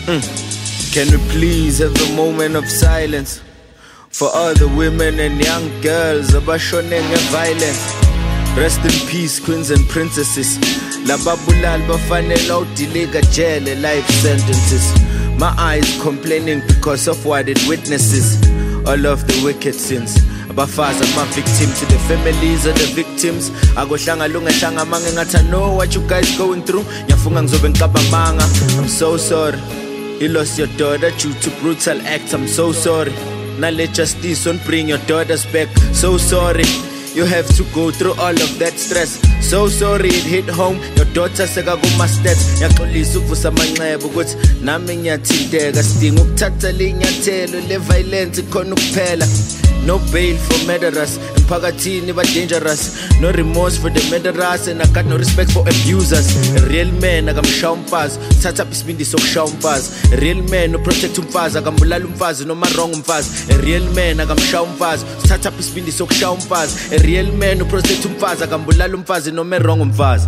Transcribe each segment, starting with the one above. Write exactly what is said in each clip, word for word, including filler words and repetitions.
Can we please have a moment of silence for all the women and young girls abashone ngeviolence? Rest in peace, queens and princesses. Lababulal bafanele udilika jail life sentences. My eyes complaining because of what it witnesses. All of the wicked sins. Abafazi ama victim to the families of the victims. Agohlanga lungehlanga mange ngathi I know what you guys going through. Ngiyafunga ngizobe ngicabanga. I'm so sorry. You lost your daughter due to brutal acts. I'm so sorry. Now let justice don't bring your daughters back. So sorry. You have to go through all of that stress. So sorry it hit home. Your daughter seka kuma stats. Yaxolisa ukuvusa amanxeba ukuthi nami ngiyathinteka. Sidinga ukuthatha linyathelo le violence khona ukuphela. No bail for murderers. Emphakathini ba dangerous. No remorse for the murderers, and I got no respect for abusers. A real man akamshaya umfazi, thatha isibindi sokushaya umfazi. A real man no protect umfazi, akambulala umfazi noma wrong umfazi. A real man akamshaya umfazi, thatha isibindi sokushaya umfazi. A real man no protect umfazi, akambulala umfazi noma wrong umfazi.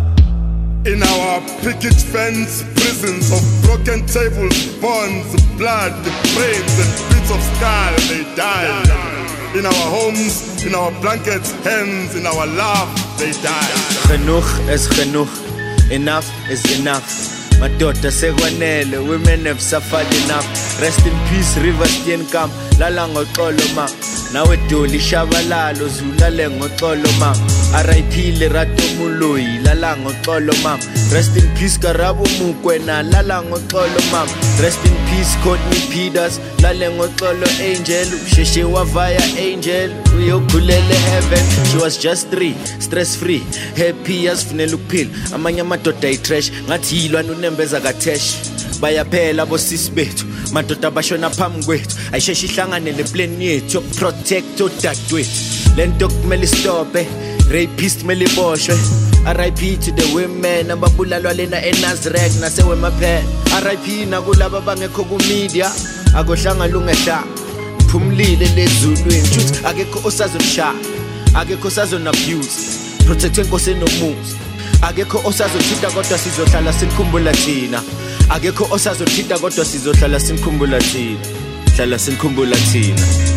In our picket fence, prisons of broken tables, bones, blood, brains and bits of skull, they died. In our homes, in our blankets, hands, in our love, they died. Genoeg is genoeg, enough is enough. Madoda sekwanele, women have suffered enough. Rest in peace, River Steenkamp, lala ngoxolo ma. Nawe Dolly Shabalalo, zulale ngoxolo ma. R I P Lerato Moloi, lala ngoxolo ma. Rest in peace Karabo Mukwena, lala ngoxolo ma. Rest in peace Courtney Peters, lala ngoxolo Angel. Sheshe wavaya Angel, uyokhulele heaven. She was just three, stress free, happy as funela ukuphila. Amanye amadoda ayitrash, ngathi yilwana unembeza kathesh. Bayaphela bosisi bethu, madoda bashona phambi kwethu. Ayisheshe ihlangane le plan yethu yokuprotect odadewethu. Lento kumele stophe, rapist kumele iboshwe. R I P to the women ababulalwa lena eNazareth nasewemaphela. R I P nakulabo bangekho ku media, akohlanga lungehlanga. Phumlile lezulwini, truth akekho osazomshaya, akekho osazon abuse. Protect inkosi enomuzi. Akekho osazothinta kodwa sizohlala sinikhumbula thina. Akekho osazothinta kodwa sizohlala sinikhumbula thina. Hlala sinikhumbula thina.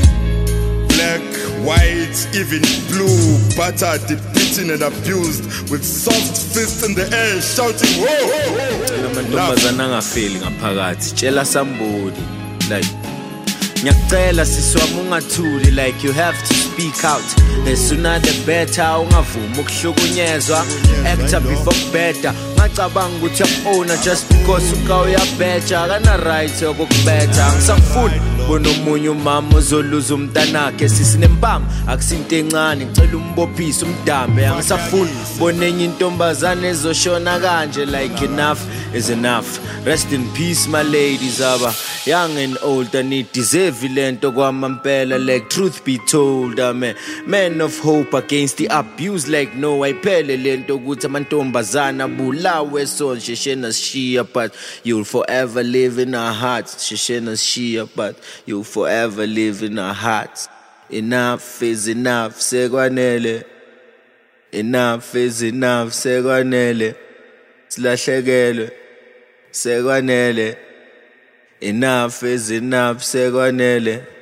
Black, white, even blue, battered, beaten and abused, with soft fists in the air, shouting, whoa, whoa, whoa. Amantombazana angafeli ngaphakathi. Tshela somebody like ngiyacela siswami ungathuli, like you have to speak out. The sooner the better, ungavumi ukuhlukunyezwa. Actor before better. Ngacabanga ukuthi uyabona just because uka uyabheja, kana right yokukubetha. Ngisafuna bona omunye umama ozoluza umntanakhe sisinempama akusinto encane, ngicela umbophise umdambe. Angisafuni bona enye intombazane ezoshona kanje, like enough is enough. Rest in peace my ladies, aba young and old, and it deserve lento kwamampela. Like truth be told, amen. Men of hope against the abuse, like no ayiphele lento ukuthi amantombazana bulawe so sheshena sishiya, but you'll forever live in our hearts. Sheshena sishiya, but you'll forever live in our hearts. Enough is enough, sekwanele. Enough is enough, sekwanele. Silahlekelwe, sekwanele. Enough is enough, sekwanele.